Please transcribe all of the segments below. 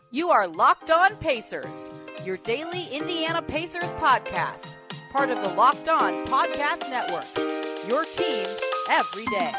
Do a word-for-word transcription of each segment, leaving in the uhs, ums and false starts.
You are Locked On Pacers, your daily Indiana Pacers podcast, part of the Locked On Podcast Network, your team every day.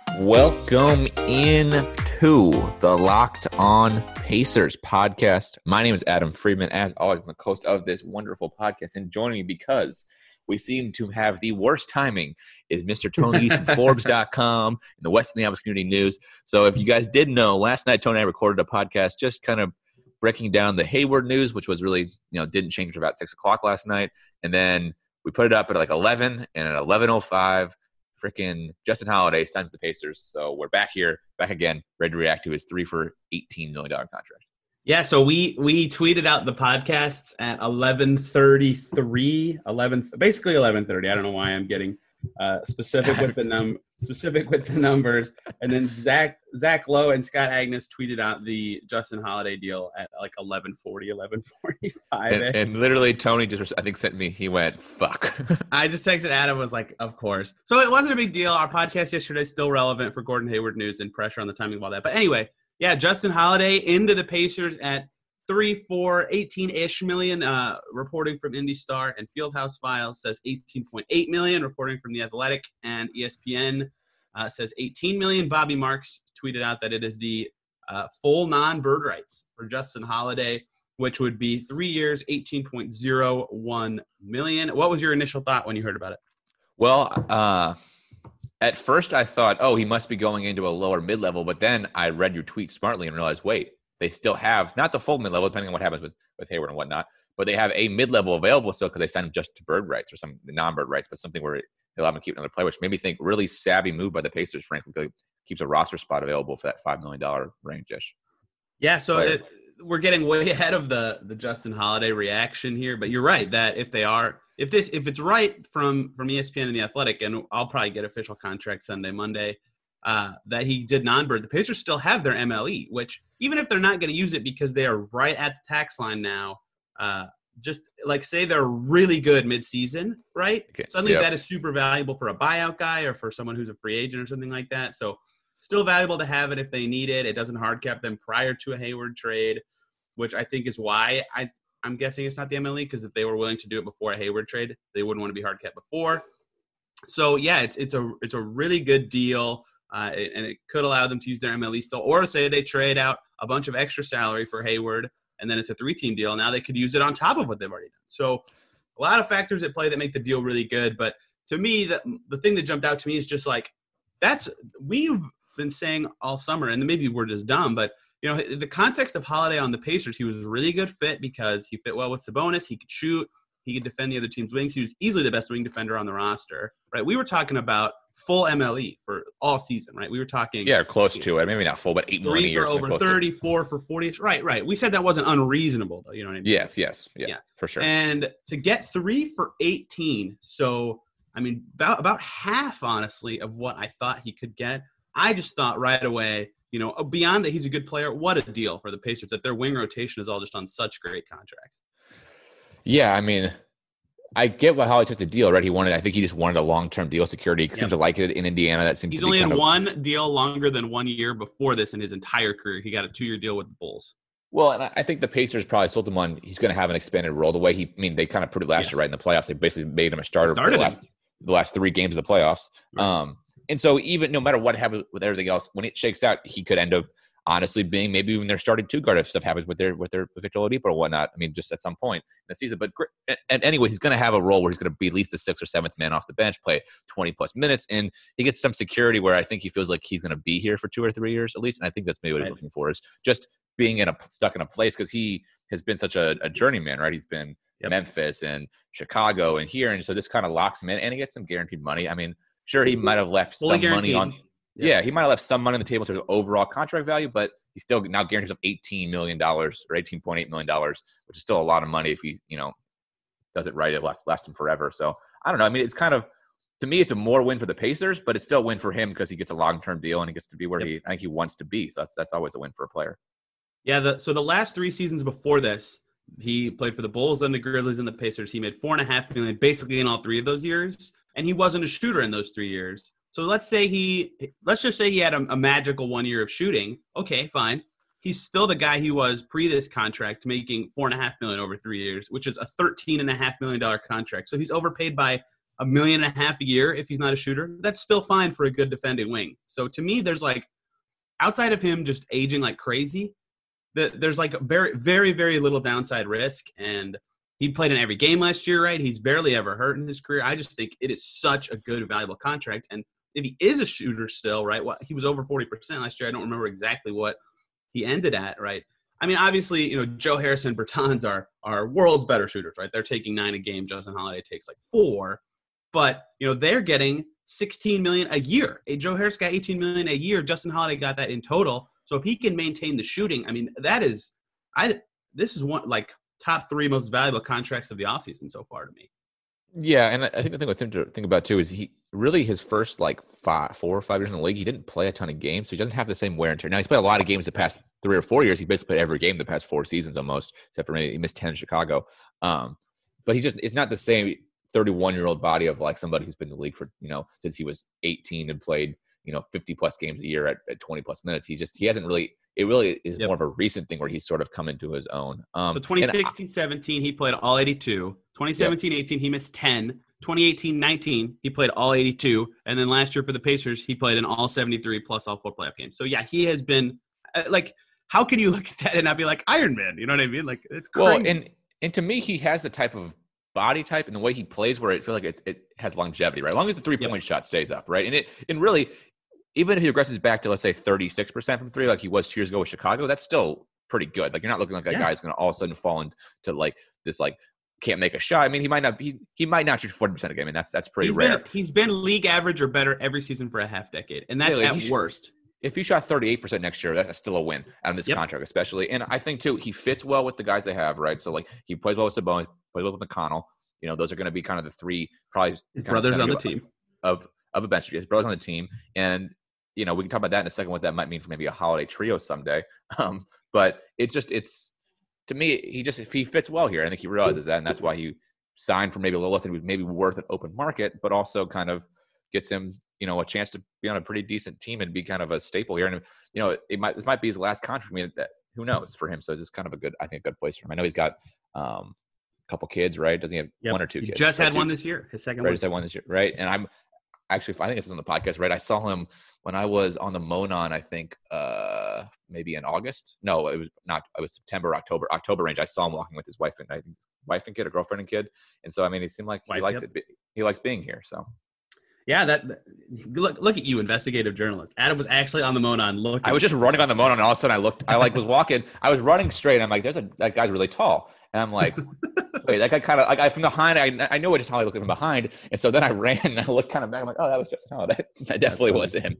Welcome in to the Locked On Pacers podcast. My name is Adam Friedman, as always, I'm the host of this wonderful podcast, and joining me because we seem to have the worst timing is Mister Tony from Forbes dot com and the West Minneapolis Community News. So if you guys didn't know, last night Tony and I recorded a podcast just kind of breaking down the Hayward news, which was really, you know, didn't change until about six o'clock last night. And then we put it up at like eleven, and at eleven oh five, freaking Justin Holiday signed with the Pacers. So we're back here, back again, ready to react to his three for eighteen million dollars contract. Yeah, so we we tweeted out the podcasts at eleven thirty-three, eleven basically eleven thirty. I don't know why I'm getting uh, specific with the num specific with the numbers. And then Zach Zach Lowe and Scott Agnes tweeted out the Justin Holiday deal at like eleven forty, eleven forty-five. And, and literally Tony just, I think, sent me, he went, fuck. I just texted Adam, was like, of course. So it wasn't a big deal. Our podcast yesterday is still relevant for Gordon Hayward news and pressure on the timing of all that. But anyway, yeah, Justin Holiday into the Pacers at three, four, eighteen-ish million, uh, reporting from Indy Star, and Fieldhouse Files says eighteen point eight million, reporting from The Athletic, and E S P N uh, says eighteen million. Bobby Marks tweeted out that it is the uh, full non-bird rights for Justin Holiday, which would be three years, eighteen point oh one million. What was your initial thought when you heard about it? Well, uh, at first I thought, oh, he must be going into a lower mid-level, but then I read your tweet smartly and realized, wait, they still have, not the full mid-level, depending on what happens with, with Hayward and whatnot, but they have a mid-level available still because they signed him just to bird rights or some non-bird rights, but something where they'll have him keep another player, which made me think really savvy move by the Pacers, frankly, because it keeps a roster spot available for that five million dollars range-ish. Yeah, so it, we're getting way ahead of the, the Justin Holiday reaction here, but you're right that if they are, if this, if it's right from, from E S P N and The Athletic, and I'll probably get official contract Sunday, Monday, uh, that he did non-bird, the Pacers still have their M L E, which even if they're not going to use it because they are right at the tax line now, uh, just like say they're really good mid-season, right? Okay. Suddenly yep. That is super valuable for a buyout guy or for someone who's a free agent or something like that. So still valuable to have it if they need it. It doesn't hard cap them prior to a Hayward trade, which I think is why I, I'm guessing it's not the M L E, because if they were willing to do it before a Hayward trade, they wouldn't want to be hard capped before. So yeah, it's it's a it's a really good deal, uh, and it could allow them to use their M L E still, or say they trade out a bunch of extra salary for Hayward, and then it's a three-team deal. Now they could use it on top of what they've already done. So a lot of factors at play that make the deal really good. But to me, the the thing that jumped out to me is just like that's we've been saying all summer, and maybe we're just dumb, but you know, the context of Holiday on the Pacers, he was a really good fit because he fit well with Sabonis. He could shoot. He could defend the other team's wings. He was easily the best wing defender on the roster, right? We were talking about full M L E for all season, right? We were talking. Yeah, close to it. Maybe not full, but eight three million for over thirty, four for forty. Right, right. We said that wasn't unreasonable, though. You know what I mean? Yes, yes. Yeah, yeah, for sure. And to get three for eighteen, so, I mean, about, about half, honestly, of what I thought he could get. I just thought right away, you know, beyond that he's a good player, what a deal for the Pacers that their wing rotation is all just on such great contracts. Yeah, I mean, I get why Holly took the deal, right? He wanted, I think he just wanted a long-term deal security. He yep. seems to like it in Indiana. That seems he's to only be in kind of, one deal longer than one year before this in his entire career. He got a two-year deal with the Bulls. Well, and I think the Pacers probably sold him on he's going to have an expanded role. The way he, I mean, they kind of put it last yes. year right in the playoffs. They basically made him a starter for the last, the last three games of the playoffs. Right. Um, and so even no matter what happens with everything else, when it shakes out, he could end up honestly being maybe even their starting two guard if stuff happens with their with their with Victor Oladipo or whatnot. I mean, just at some point in the season. But and anyway, he's going to have a role where he's going to be at least the sixth or seventh man off the bench, play twenty plus minutes, and he gets some security where I think he feels like he's going to be here for two or three years at least. And I think that's maybe what right. he's looking for is just being in a stuck in a place because he has been such a, a journeyman, right? He's been yep. Memphis and Chicago and here, and so this kind of locks him in, and he gets some guaranteed money. I mean. Sure, he might have left Fully some guaranteed. money on. Yeah. yeah, he might have left some money on the table to the overall contract value, but he still now guarantees him eighteen million dollars or eighteen point eight million dollars, which is still a lot of money if he, you know, does it right. It lasts, lasts him forever. So I don't know. I mean, it's kind of to me, it's a more win for the Pacers, but it's still a win for him because he gets a long-term deal and he gets to be where yep. he I think he wants to be. So that's that's always a win for a player. Yeah. The, so the last three seasons before this, he played for the Bulls, then the Grizzlies, and the Pacers. He made four and a half million basically in all three of those years, and he wasn't a shooter in those three years. So let's say he, let's just say he had a, a magical one year of shooting. Okay, fine. he's still the guy he was pre this contract, making four and a half million over three years, which is a thirteen and a half million dollar contract. So he's overpaid by a million and a half a year if he's not a shooter. That's still fine for a good defending wing. So to me, there's like, outside of him just aging like crazy, the, there's like very, very, very little downside risk. And he played in every game last year, right? He's barely ever hurt in his career. I just think it is such a good, valuable contract. And if he is a shooter still, right, what he was over forty percent last year. I don't remember exactly what he ended at, right? I mean, obviously, you know, Joe Harris and Bertans are are world's better shooters, right? They're taking nine a game. Justin Holiday takes like four, but you know they're getting sixteen million a year. A Joe Harris got eighteen million a year. Justin Holiday got that in total. So if he can maintain the shooting, I mean, that is, I this is one like top three most valuable contracts of the offseason so far to me. Yeah, and I think the thing with him to think about too is he really his first like five, four or five years in the league, he didn't play a ton of games, so he doesn't have the same wear and tear. Now he's played a lot of games the past three or four years. He basically played every game the past four seasons almost, except for maybe he missed ten in Chicago. Um, but he just it's not the same thirty-one year old body of like somebody who's been in the league for you know since he was eighteen and played you know fifty plus games a year at, at twenty plus minutes. He just he hasn't really. It really is yep. more of a recent thing where he's sort of come into his own. Um, so twenty sixteen seventeen, he played all eighty-two. twenty seventeen eighteen, yep. he missed ten. twenty eighteen nineteen, he played all eighty-two. And then last year for the Pacers, he played in all seventy-three plus all four playoff games. So, yeah, he has been uh, – like, how can you look at that and not be like Iron Man? You know what I mean? Like, it's crazy. Well, and, and to me, he has the type of body type and the way he plays where it feels like it, it has longevity, right? As long as the three-point yep. shot stays up, right? And it and really – even if he regresses back to, let's say, thirty-six percent from three like he was two years ago with Chicago, that's still pretty good. Like, you're not looking like a yeah. guy who's going to all of a sudden fall into, like, this, like, can't make a shot. I mean, he might not be – he might not shoot forty percent a game, and that's that's pretty he's rare. Been, he's been league average or better every season for a half decade, and that's yeah, like at worst. Should, if he shot thirty-eight percent next year, that's still a win on this yep. contract especially. And I think, too, he fits well with the guys they have, right? So, like, he plays well with Sabonis, plays well with McConnell. You know, those are going to be kind of the three probably – brothers on the team. Of, of a bench. His brothers on the team. And – you know, we can talk about that in a second, what that might mean for maybe a Holiday trio someday. Um, but it's just, it's, to me, he just, if he fits well here, I think he realizes that, and that's why he signed for maybe a little less than he was maybe worth an open market, but also kind of gets him, you know, a chance to be on a pretty decent team and be kind of a staple here. And, you know, it might, this might be his last contract. I mean, that, who knows for him. So it's just kind of a good, I think, a good place for him. I know he's got um, a couple kids, right? Doesn't he have yep. one or two he kids? Just right? had two, one this year, his second right, one. Just had one this year, right? And I'm, Actually, I think this is on the podcast, right? I saw him when I was on the Monon, I think uh, maybe in August. No, it was not. It was September, October, October range. I saw him walking with his wife and I think wife and kid, or girlfriend and kid. And so, I mean, he seemed like he wife, likes yep. it. He likes being here. So, yeah, that look look at you, investigative journalist. Adam was actually on the Monon looking. I was just running on the Monon, and all of a sudden, I looked. I like was walking. I was running straight. And I'm like, "There's a that guy's really tall." And I'm like, wait, that guy kind of like I from behind. I I know it just how I looked from behind, and so then I ran and I looked kind of back. I'm like, oh, that was just oh, that, that definitely was him.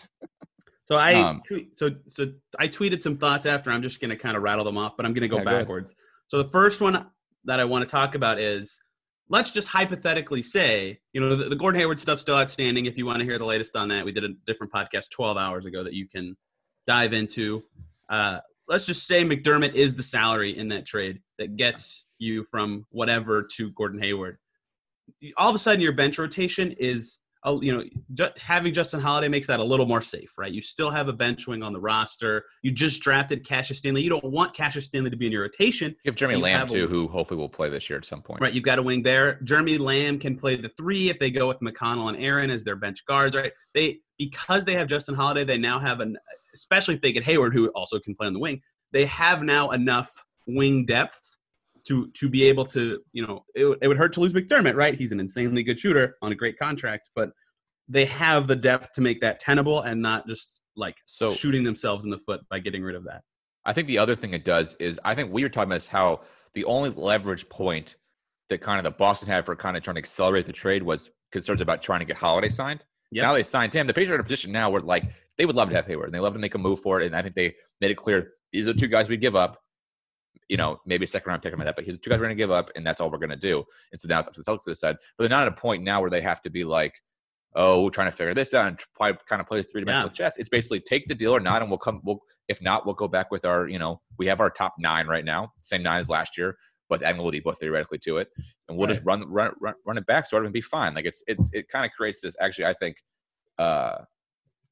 So I um, so so I tweeted some thoughts after. I'm just going to kind of rattle them off, but I'm going to go yeah, backwards. Go so the first one that I want to talk about is, let's just hypothetically say, you know, the, the Gordon Hayward stuff's still outstanding. If you want to hear the latest on that, we did a different podcast twelve hours ago that you can dive into. Uh, let's just say McDermott is the salary in that trade that gets you from whatever to Gordon Hayward. All of a sudden, your bench rotation is, you know, ju- having Justin Holiday makes that a little more safe, right? You still have a bench wing on the roster. You just drafted Cassius Stanley. You don't want Cassius Stanley to be in your rotation. You have Jeremy you Lamb, have too, a, who hopefully will play this year at some point. Right, you've got a wing there. Jeremy Lamb can play the three if they go with McConnell and Aaron as their bench guards, right? They Because they have Justin Holiday, they now have, an, especially if they get Hayward, who also can play on the wing, they have now enough wing depth to to be able to, you know, it, it would hurt to lose McDermott, right? He's an insanely good shooter on a great contract, but they have the depth to make that tenable and not just like so, shooting themselves in the foot by getting rid of that. I think the other thing it does is, I think we were talking about is how the only leverage point that kind of the Boston had for kind of trying to accelerate the trade was concerns about trying to get Holiday signed. Yep. Now they signed him. The Pacers are in a position now where like they would love to have Hayward and they love to make a move for it. And I think they made it clear these are the two guys we give up. You know, maybe a second round pick on that, but here's the two guys we're going to give up, and that's all we're going to do. And so now it's up to the Celtics to decide. But they're not at a point now where they have to be like, oh, we're trying to figure this out and try, kind of play this three-dimensional yeah. chess. It's basically take the deal or not, and we'll come. We'll if not, we'll go back with our. You know, we have our top nine right now, same nine as last year, but adding Oladipo theoretically to it, and we'll right. just run, run run run it back sort of and be fine. Like it's it's it kind of creates this. Actually, I think. Uh,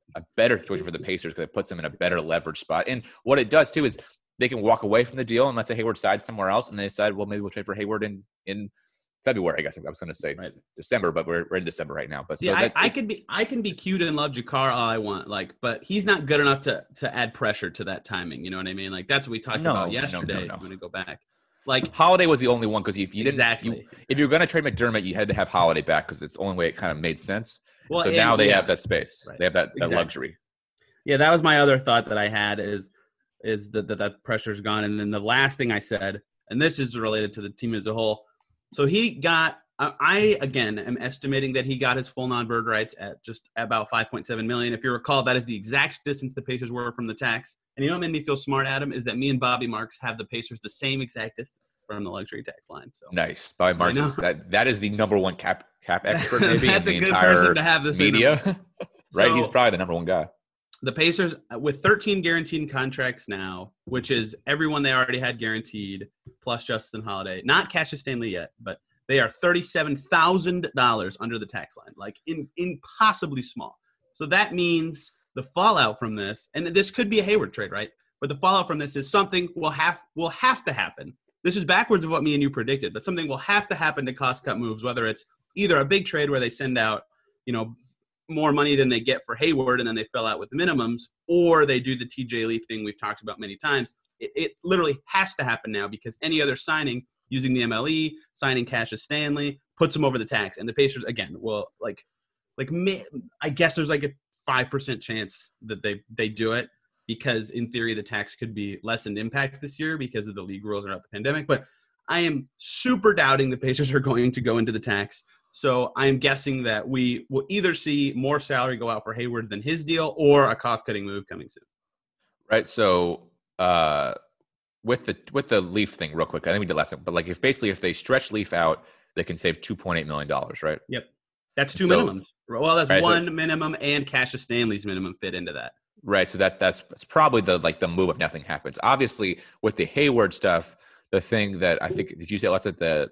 a better situation for the Pacers because it puts them in a better leverage spot. And what it does too is they can walk away from the deal and let's say Hayward sides somewhere else, and they decide, well, maybe we'll trade for Hayward in in February. I guess I was going to say right. December, but we're we're in December right now. But yeah, so I, I could be I can be cute and love Jakar all I want, like, but he's not good enough to to add pressure to that timing. You know what I mean? Like that's what we talked no, about yesterday. No, no, no. I'm going to go back. Like Holiday was the only one because if you didn't exactly, you, exactly. if you're going to trade McDermott, you had to have Holiday back because it's the only way it kind of made sense. Well, so and, now they yeah. have that space. Right. They have that, that exactly. luxury. Yeah, that was my other thought that I had is is that, that that pressure's gone. And then the last thing I said, and this is related to the team as a whole. So he got, I, again, am estimating that he got his full non-bird rights at just about five point seven million dollars. If you recall, that is the exact distance the Pacers were from the tax. And you know what made me feel smart, Adam, is that me and Bobby Marks have the Pacers the same exact distance from the luxury tax line. So nice. Bobby Marks, is, that, that is the number one cap cap expert maybe That's in a the good entire person to have this media. Right? So, he's probably the number one guy. The Pacers, with thirteen guaranteed contracts now, which is everyone they already had guaranteed, plus Justin Holiday. Not Cassius Stanley yet, but they are thirty-seven thousand dollars under the tax line, like in, impossibly small. So that means the fallout from this, and this could be a Hayward trade, right? But the fallout from this is something will have will have to happen. This is backwards of what me and you predicted, but something will have to happen to cost cut moves, whether it's either a big trade where they send out, you know, more money than they get for Hayward and then they fill out with the minimums, or they do the T J Leaf thing we've talked about many times. It, it literally has to happen now because any other signing using the M L E, signing Cassius Stanley, puts them over the tax. And the Pacers, again, will like, like I guess there's like a five percent chance that they, they do it because in theory the tax could be lessened impact this year because of the league rules around the pandemic. But I am super doubting the Pacers are going to go into the tax. So I'm guessing that we will either see more salary go out for Hayward than his deal or a cost-cutting move coming soon. Right. So uh, with the with the Leaf thing, real quick, I think we did last time, but like if basically if they stretch Leaf out, they can save two point eight million dollars, right? Yep. That's two so, minimums. Well, that's right, one so, minimum and Cassius Stanley's minimum fit into that. Right. So that that's, that's probably the like the move if nothing happens. Obviously, with the Hayward stuff, the thing that I think did you say last at the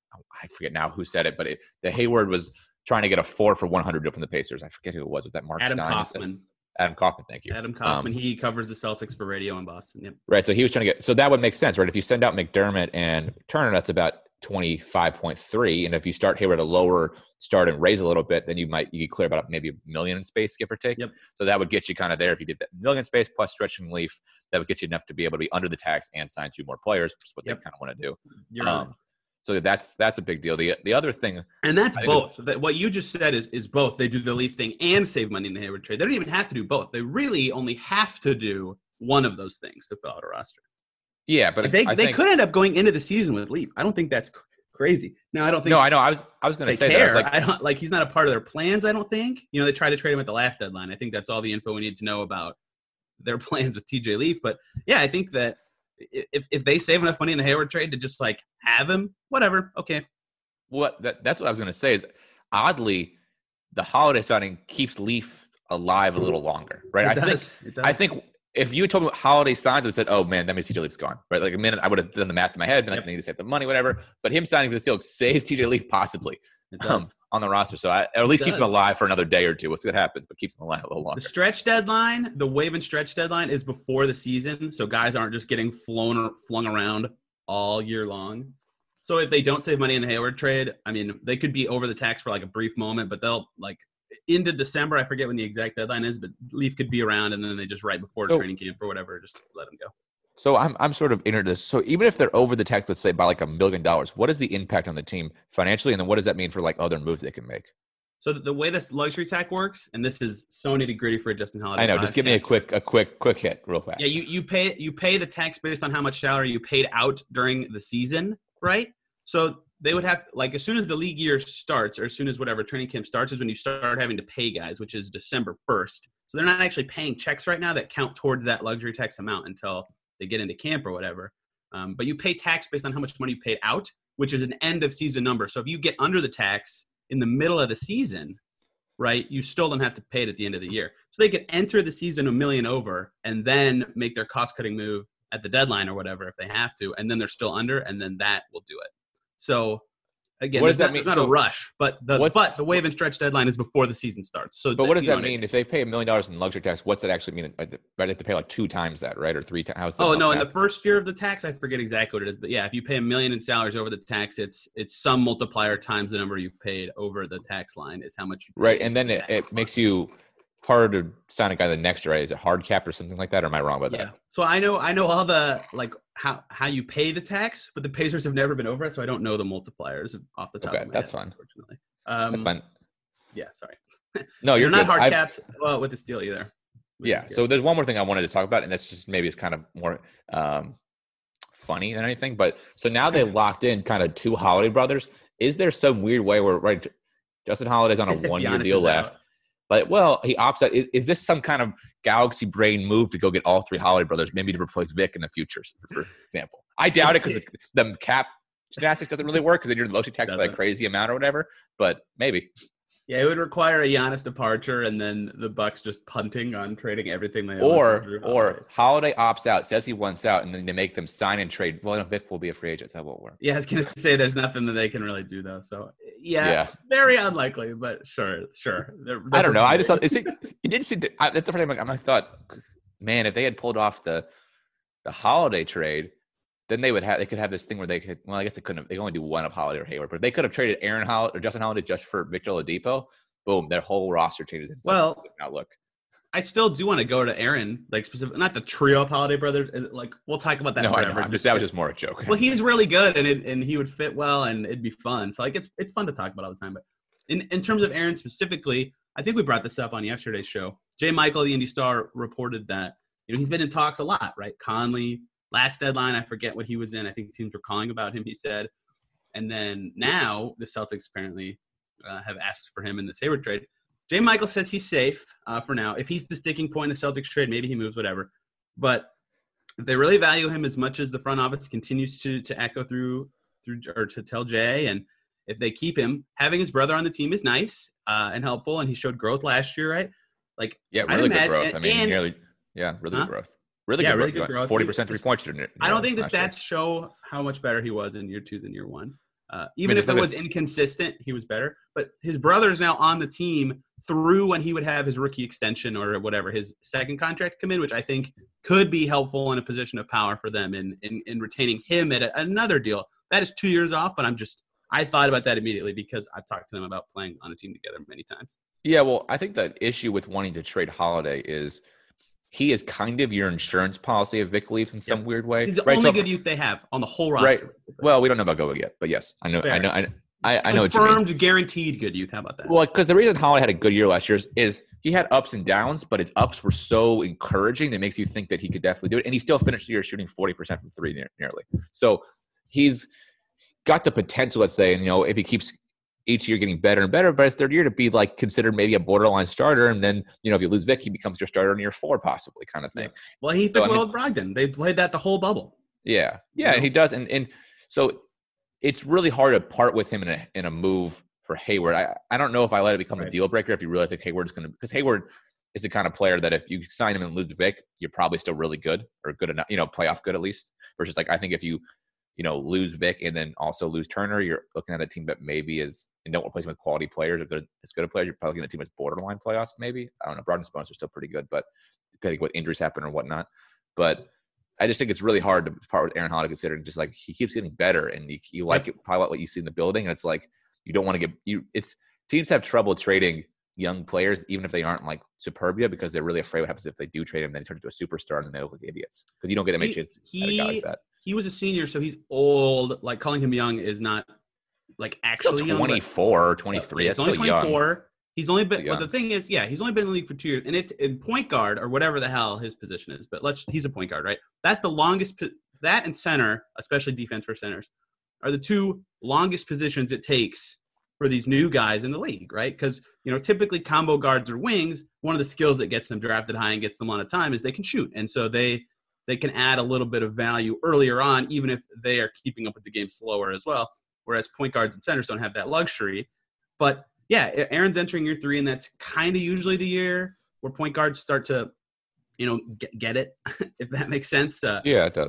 I forget now who said it, but it, the Hayward was trying to get a four for one hundred from the Pacers. I forget who it was. Was that Mark Adam Stein? Kaufman. Adam Kaufman, thank you. Adam Kaufman. Um, he covers the Celtics for radio in Boston. Yep. Right. So he was trying to get. So that would make sense, right? If you send out McDermott and Turner, that's about twenty-five point three, and if you start Hayward at a lower start and raise a little bit, then you might you could clear about maybe a million in space, give or take. Yep. So that would get you kind of there if you did that million space plus stretching Leaf. That would get you enough to be able to be under the tax and sign two more players, which is what yep. they kind of want to do. You're um, right. So that's that's a big deal. The the other thing, and that's both. That what you just said is is both. They do the Leaf thing and save money in the Hayward trade. They don't even have to do both. They really only have to do one of those things to fill out a roster. Yeah, but they I they think, could end up going into the season with Leaf. I don't think that's crazy. Now I don't think. No, I know. I was I was going to say care. that. I, was like, I don't like he's not a part of their plans. I don't think. You know, they tried to trade him at the last deadline. I think that's all the info we need to know about their plans with T J Leaf. But yeah, I think that if if they save enough money in the Hayward trade to just like have him, whatever, okay. What that, that's what I was going to say is oddly, the Holiday signing keeps Leaf alive a little longer, right? It I does. think It does. I think if you told me Holiday signs, I would have said, "Oh man, that means T J Leaf's gone." Right? Like a minute, I would have done the math in my head, been like, yep. "I need to save the money, whatever." But him signing for the Steelers saves T J Leaf possibly um, on the roster, so I, or at least keeps him alive for another day or two. We'll see what happens, but keeps him alive a little longer. The stretch deadline, the waive and stretch deadline, is before the season, so guys aren't just getting flown or flung around all year long. So if they don't save money in the Hayward trade, I mean, they could be over the tax for like a brief moment, but they'll like into December. I forget when the exact deadline is, but Leaf could be around, and then they just right before so, training camp or whatever, just let them go. So I'm I'm sort of into this. So even if they're over the tax, let's say by like a million dollars, what is the impact on the team financially, and then what does that mean for like other moves they can make? So the way this luxury tax works, and this is so nitty gritty for a Justin Holiday. I know. podcast. Just give me a quick, a quick, quick hit, real fast. Yeah, you you pay you pay the tax based on how much salary you paid out during the season, right? So they would have, like, as soon as the league year starts, or as soon as whatever training camp starts, is when you start having to pay guys, which is December first. So they're not actually paying checks right now that count towards that luxury tax amount until they get into camp or whatever. Um, but you pay tax based on how much money you paid out, which is an end of season number. So if you get under the tax in the middle of the season, right, you still don't have to pay it at the end of the year. So they could enter the season a million over and then make their cost-cutting move at the deadline or whatever if they have to, and then they're still under, and then that will do it. So Again, what does that not, mean? It's not so a rush, but the but the waive and stretch deadline is before the season starts. So, but that, what does that know, mean? If they pay a million dollars in luxury tax, what's that actually mean? Right, they have to pay like two times that, right, or three times? How's the oh no, math? in the first year of the tax, I forget exactly what it is, but yeah, if you pay a million in salaries over the tax, it's it's some multiplier times the number you've paid over the tax line is how much you pay. Right, and then it, it makes you harder to sign a guy the next year, right? Is it hard cap or something like that? Or am I wrong about yeah. that? So I know I know all the like how how you pay the tax, but the Pacers have never been over it, so I don't know the multipliers off the top Okay, of my that's head, fine. Unfortunately, um, That's fine. Yeah, sorry. No, you're not good. hard I've, capped uh, with this deal either. Yeah. So there's one more thing I wanted to talk about, and that's just maybe it's kind of more um, funny than anything. But so now they locked in kind of two Holiday brothers. Is there some weird way where right, Justin Holiday's on a one-year deal left? Out. But well, he opts out. Is, is this some kind of galaxy brain move to go get all three Holiday brothers, maybe to replace Vic in the future, for example? I doubt it because the, the cap gymnastics doesn't really work because then you're luxury taxed by a crazy amount or whatever. But maybe. Yeah, it would require a Giannis departure and then the Bucks just punting on trading everything they own. Or or Holiday opts out, says he wants out, and then they make them sign and trade. Well, no, Vic will be a free agent. That won't work. Yeah, I was going to say there's nothing that they can really do, though. So, yeah, yeah. very unlikely, but sure, sure. They're, they're I don't know. I just thought, is it, it didn't seem to, I, that's the first time I thought, man, if they had pulled off the the Holiday trade, then they would have they could have this thing where they could, well, I guess they couldn't have, they only do one of Holiday or Hayward, but if they could have traded Aaron Holiday or Justin Holiday just for Victor Oladipo, boom, their whole roster changes. It's well, outlook. I still do want to go to Aaron, like specific, not the trio of Holiday brothers. Like we'll talk about that. No, forever. I know. Just, that was just more a joke. Well, he's really good, and it, and he would fit well, and it'd be fun. So like it's it's fun to talk about all the time. But in in terms of Aaron specifically, I think we brought this up on yesterday's show. Jay Michael, the Indy Star, reported that you know he's been in talks a lot, right? Conley, last deadline, I forget what he was in. I think teams were calling about him. He said, and then now the Celtics apparently uh, have asked for him in this Hayward trade. Jay Michael says he's safe uh, for now. If he's the sticking point in the Celtics trade, maybe he moves, whatever. But if they really value him as much as the front office continues to to echo through through or to tell Jay, and if they keep him, having his brother on the team is nice uh, and helpful, and he showed growth last year, right? Like yeah, really good growth. I mean, and, nearly yeah, really huh? good growth. Really yeah, good really growth. good growth. Forty percent three point shooter. I don't think the stats year. show how much better he was in year two than year one. Uh, even I mean, if it was inconsistent, he was better. But his brother is now on the team through when he would have his rookie extension or whatever, his second contract come in, which I think could be helpful in a position of power for them in in, in retaining him at a, another deal. That is two years off, but I'm just I thought about that immediately because I've talked to them about playing on a team together many times. Yeah, well, I think the issue with wanting to trade Holiday is he is kind of your insurance policy if Vic leaves in some yep. weird way. He's the right? only so, good youth they have on the whole roster. Right. Well, we don't know about Goga yet, but yes, I know. Fair. I know. I, I, I know what you mean. Confirmed, guaranteed good youth. How about that? Well, because the reason Holiday had a good year last year is, is he had ups and downs, but his ups were so encouraging that makes you think that he could definitely do it. And he still finished the year shooting forty percent from three near, nearly. So he's got the potential, let's say, and you know, if he keeps each year getting better and better, but his third year to be like considered maybe a borderline starter. And then, you know, if you lose Vic, he becomes your starter in year four, possibly kind of thing. Yeah. Well, he fits so, well I mean, with Brogdon. They played that the whole bubble. Yeah. Yeah. You know? And he does. And, and so it's really hard to part with him in a, in a move for Hayward. I, I don't know if I let it become right. a deal breaker if you really think Hayward's going to, because Hayward is the kind of player that if you sign him and lose Vic, you're probably still really good or good enough, you know, playoff good at least. Versus like, I think if you, you know, lose Vic and then also lose Turner, you're looking at a team that maybe is, and don't replace him with quality players or good, as good a players. You're probably looking at a team that's borderline playoffs, maybe. I don't know. Brogdon's bonus are still pretty good, but depending what injuries happen or whatnot. But I just think it's really hard to part with Aaron Holiday, considering just like he keeps getting better and you, you like it, probably what you see in the building. And it's like, you don't want to get, you, it's teams have trouble trading young players, even if they aren't like superb yet, because they're really afraid what happens if they do trade him, then they turn into a superstar and then they look like idiots. Because you don't get that many chances at a guy like that. He was a senior, so he's old. Like calling him young is not like actually still twenty-four young, or twenty-three. He's That's only still twenty-four. Young. He's only been. But the thing is, yeah, he's only been in the league for two years, and it's in point guard or whatever the hell his position is. But let's. He's a point guard, right? That's the longest. That and center, especially defense for centers, are the two longest positions it takes for these new guys in the league, right? Because you know, typically combo guards or wings, one of the skills that gets them drafted high and gets them on a time is they can shoot, and so they. They can add a little bit of value earlier on, even if they are keeping up with the game slower as well. Whereas point guards and centers don't have that luxury. But yeah, Aaron's entering year three, and that's kind of usually the year where point guards start to, you know, get, get it, if that makes sense. Uh, yeah, it does.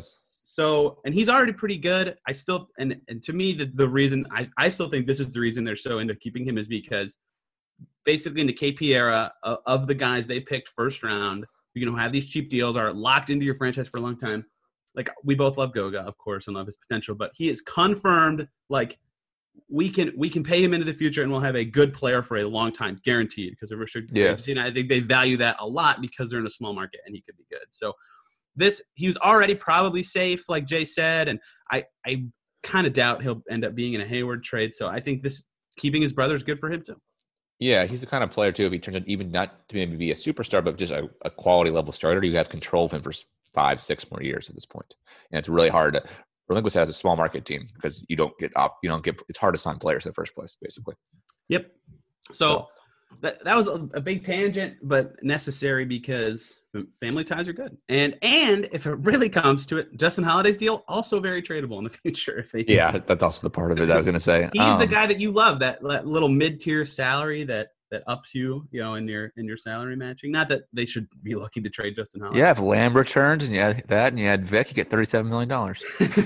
So, and he's already pretty good. I still, and, and to me, the, the reason, I, I still think this is the reason they're so into keeping him is because basically in the K P era of, of the guys they picked first round, you know, have these cheap deals, are locked into your franchise for a long time. Like, we both love Goga, of course, and love his potential, but he is confirmed, like, we can we can pay him into the future and we'll have a good player for a long time, guaranteed, because of restricted yeah. agency. And I think they value that a lot because they're in a small market and he could be good. So this, he was already probably safe, like Jay said, and I, I kind of doubt he'll end up being in a Hayward trade. So I think this keeping his brother is good for him too. Yeah, he's the kind of player too, if he turns out even not to maybe be a superstar, but just a, a quality level starter, you have control of him for five, six more years at this point. And it's really hard to relinquish as a small market team because you don't get up, you don't get, it's hard to sign players in the first place, basically. Yep. So, so. That, that was a, a big tangent, but necessary because family ties are good. And and if it really comes to it, Justin Holiday's deal, also very tradable in the future. If they, yeah, that's also the part of it I was going to say. He's um, the guy that you love, that, that little mid-tier salary that that ups you, you know, in your in your salary matching. Not that they should be looking to trade Justin Holiday. Yeah, if Lamb returns and you had that and you had Vic, you get thirty-seven million dollars.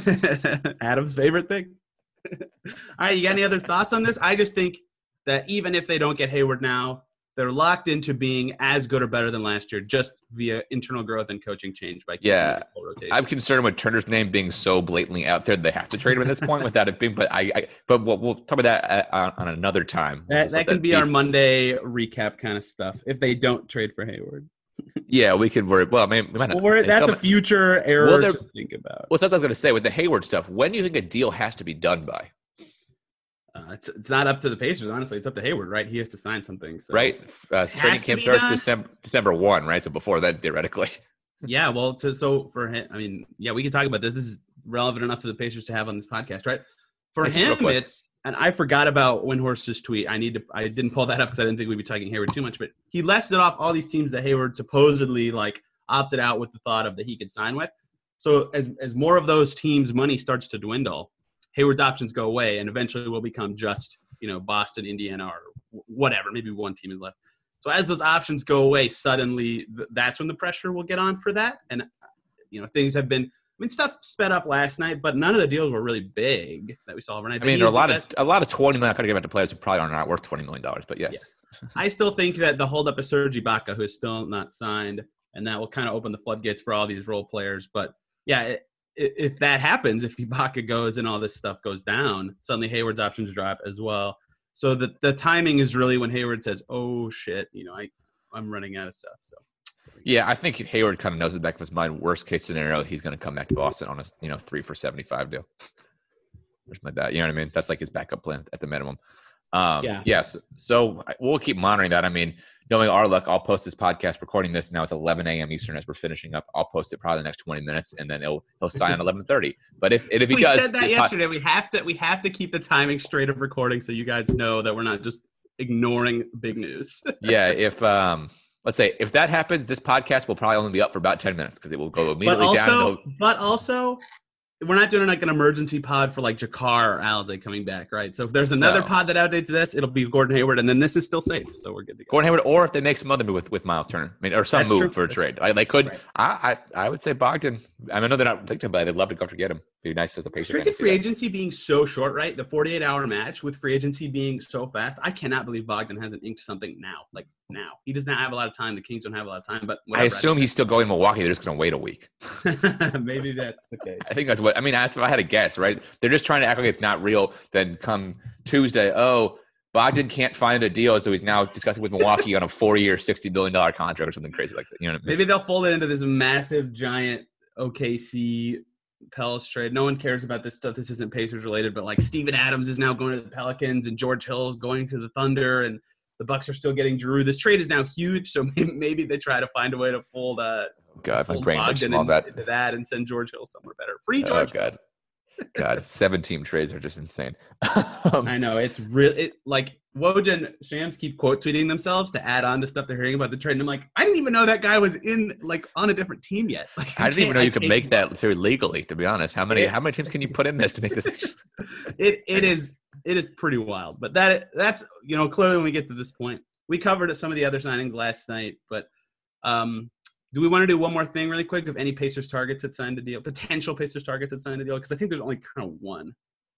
Adam's favorite thing. All right, you got any other thoughts on this? I just think that even if they don't get Hayward now, they're locked into being as good or better than last year just via internal growth and coaching change. By yeah, I'm concerned with Turner's name being so blatantly out there that they have to trade him at this point without it being. But I, I but we'll, we'll talk about that on, on another time. That, that can that be, be our Monday recap kind of stuff if they don't trade for Hayward. Yeah, we could worry. Well, I mean, we might not, or that's a future error well, to think about. Well, so that's what I was going to say with the Hayward stuff. When do you think a deal has to be done by? Uh, it's it's not up to the Pacers, honestly. It's up to Hayward, right? He has to sign something. So. Right. Uh, training camp starts December December first, right? So before that, theoretically. Yeah. Well, to, so for him, I mean, yeah, we can talk about this. This is relevant enough to the Pacers to have on this podcast, right? For That's him, it's and I forgot about Windhorst's tweet. I need to. I didn't pull that up because I didn't think we'd be talking Hayward too much. But he listed off all these teams that Hayward supposedly like opted out with the thought of that he could sign with. So as as more of those teams' money starts to dwindle, Hayward's options go away, and eventually will become just, you know, Boston, Indiana, or whatever. Maybe one team is left. So as those options go away, suddenly th- that's when the pressure will get on for that. And, you know, things have been – I mean, stuff sped up last night, but none of the deals were really big that we saw overnight. I mean, there are a lot, of, a lot of twenty million dollars – I got to give it to players who probably are not worth twenty million dollars, but yes. yes. I still think that the holdup is Serge Ibaka, who is still not signed, and that will kind of open the floodgates for all these role players. But, yeah, it, if that happens, if Ibaka goes and all this stuff goes down, suddenly Hayward's options drop as well. So the the timing is really when Hayward says, "Oh shit, you know, I I'm running out of stuff." So yeah, I think Hayward kind of knows in the back of his mind. Worst case scenario, he's going to come back to Boston on a you know three for seventy five deal, or something like that. You know what I mean? That's like his backup plan at the minimum. Um, yeah. Yes. So we'll keep monitoring that. I mean, knowing our luck, I'll post this podcast recording this now. It's eleven a.m. Eastern as we're finishing up. I'll post it probably the next twenty minutes, and then he'll he'll sign at eleven thirty. But if if he we does, we said that yesterday. Hot, we have to we have to keep the timing straight of recording so you guys know that we're not just ignoring big news. Yeah. If um, let's say if that happens, this podcast will probably only be up for about ten minutes because it will go immediately but also, down. But also. We're not doing like an emergency pod for like Jakar or Alize coming back, right? So if there's another no. pod that outdates this, it'll be Gordon Hayward, and then this is still safe, so we're good to go. Gordon Hayward, or if they make some other move with, with Miles Turner, I mean, or some That's move true. for a That's trade. True. I, they could. Right. I, I I would say Bogdan. I, mean, I know they're not thinking about it. They'd love to go to get him. It'd be nice as a patient. Restricted free agency being so short, right? The forty-eight hour match with free agency being so fast. I cannot believe Bogdan hasn't inked something now. Like now, he does not have a lot of time. The Kings don't have a lot of time. But I assume I he's still going to Milwaukee. They're just going to wait a week. Maybe that's the case. I think that's what I mean. That's if I had a guess, right? They're just trying to act like it's not real. Then come Tuesday, oh, Bogdan can't find a deal, so he's now discussing with Milwaukee on a four-year, sixty billion dollars contract or something crazy like that. You know what I mean? Maybe they'll fold it into this massive, giant O K C Pels trade. No one cares about this stuff. This isn't Pacers related, but like Steven Adams is now going to the Pelicans, and George Hill is going to the Thunder, and the Bucks are still getting Drew. This trade is now huge, so maybe, maybe they try to find a way to fold. Uh, God, fold my brain hurts from all into, that. into that and send George Hill somewhere better. Free George. Oh God. God, seven team trades are just insane. um, I know it's real. It like Woj and Shams keep quote tweeting themselves to add on to stuff they're hearing about the trade. And I'm like, I didn't even know that guy was in like on a different team yet. Like, I, I didn't even know you could make that legally. To be honest, how many how many teams can you put in this to make this? it it is it is pretty wild. But that that's you know clearly when we get to this point, we covered some of the other signings last night, but um. do we want to do one more thing really quick of any Pacers targets that signed a deal, potential Pacers targets that signed a deal? Because I think there's only kind of one.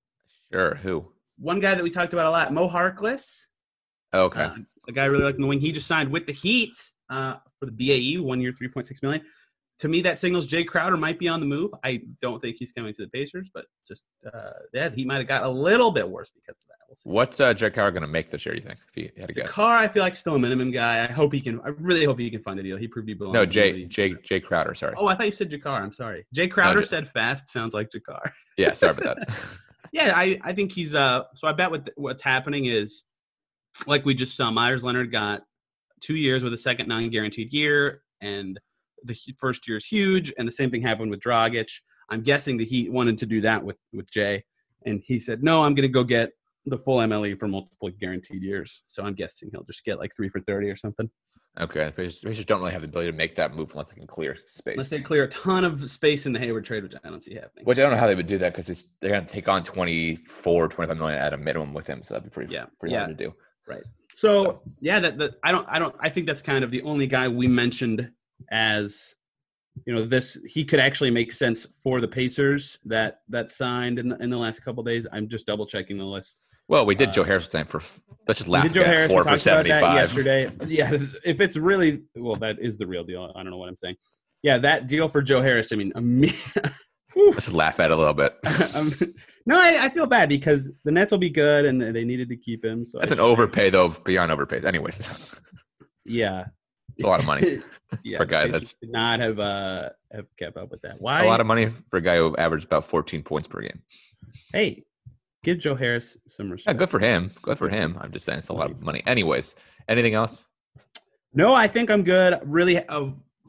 Sure. Who? One guy that we talked about a lot, Mo Harkless. Okay. Uh, a guy I really like in the wing. He just signed with the Heat uh, for the B A E, one year, three point six million dollars. To me, that signals Jay Crowder might be on the move. I don't think he's coming to the Pacers, but just, uh, yeah, he might have got a little bit worse because of that. We'll see. What's uh, Jay Crowder going to make this year, you think, if he had to guess? Carr, I feel like still a minimum guy. I hope he can. I really hope he can find a deal. He proved he belongs. No, Jay, Jay, Jay Crowder. Sorry. Oh, I thought you said Jakar. I'm sorry. Jay Crowder no, Jay- said fast. Sounds like Jakar. Yeah, sorry about that. yeah, I, I think he's. Uh, so I bet what what's happening is, like we just saw, Myers Leonard got two years with a second non-guaranteed year, and the first year is huge. And the same thing happened with Dragic. I'm guessing the Heat wanted to do that with with Jay, and he said, "No, I'm going to go get the full M L E for multiple guaranteed years." So I'm guessing he'll just get like three for thirty or something. Okay, the Pacers don't really have the ability to make that move unless they can clear space. Unless they clear a ton of space in the Hayward trade, which I don't see happening. Which I don't know how they would do that because they're going to take on twenty-four, twenty-five million at a minimum with him, so that'd be pretty, yeah. pretty yeah. hard to do. Right. So, so. yeah, that, that I don't, I don't, I think that's kind of the only guy we mentioned as, you know, this he could actually make sense for the Pacers that that signed in the, in the last couple of days. I'm just double checking the list. Well, we did uh, Joe Harris time for let's just laugh at Joe Harris, four for seventy-five yesterday. Yeah, if it's really well, that is the real deal. I don't know what I'm saying. Yeah, that deal for Joe Harris. I mean, let's just laugh at it a little bit. um, no, I, I feel bad because the Nets will be good, and they needed to keep him. So that's I an overpay, though, beyond overpay. Anyways, yeah, it's a lot of money yeah, for a guy that's did not have uh have kept up with that. Why a lot of money for a guy who averaged about fourteen points per game. Hey. Give Joe Harris some respect. Yeah, good for him. Good for him. I'm just saying it's a lot of money. Anyways, anything else? No, I think I'm good. Really, uh,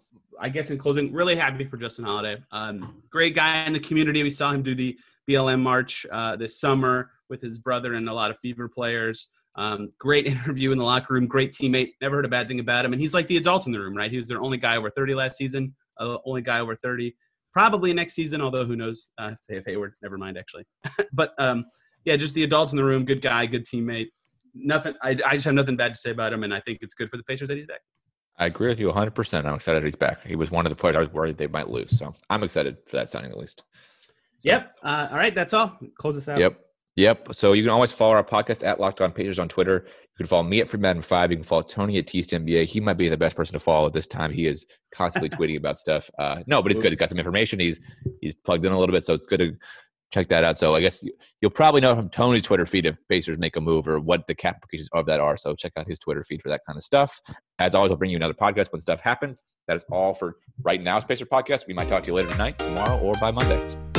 I guess in closing, really happy for Justin Holiday. Um, great guy in the community. We saw him do the B L M March uh, this summer with his brother and a lot of Fever players. Um, great interview in the locker room. Great teammate. Never heard a bad thing about him. And he's like the adult in the room, right? He was their only guy over thirty last season. Uh, only guy over thirty. Probably next season, although who knows? Uh, if Hayward, never mind, actually. but um, yeah, just the adult in the room. Good guy, good teammate. Nothing. I, I just have nothing bad to say about him, and I think it's good for the Pacers that he's back. I agree with you one hundred percent. I'm excited he's back. He was one of the players I was worried they might lose, so I'm excited for that signing at least. So, yep. Uh, all right, that's all. Close this out. Yep. Yep. So you can always follow our podcast at Locked On Pacers on Twitter. You can follow me at Free Madden five. You can follow Tony at T S T N B A. He might be the best person to follow at this time. He is constantly tweeting about stuff. Uh, no, but it's good. He's got some information. He's he's plugged in a little bit, so it's good to check that out. So I guess you'll probably know from Tony's Twitter feed if Pacers make a move or what the cap implications of that are. So check out his Twitter feed for that kind of stuff. As always, I'll bring you another podcast when stuff happens. That is all for right now's Pacers podcast. We might talk to you later tonight, tomorrow, or by Monday.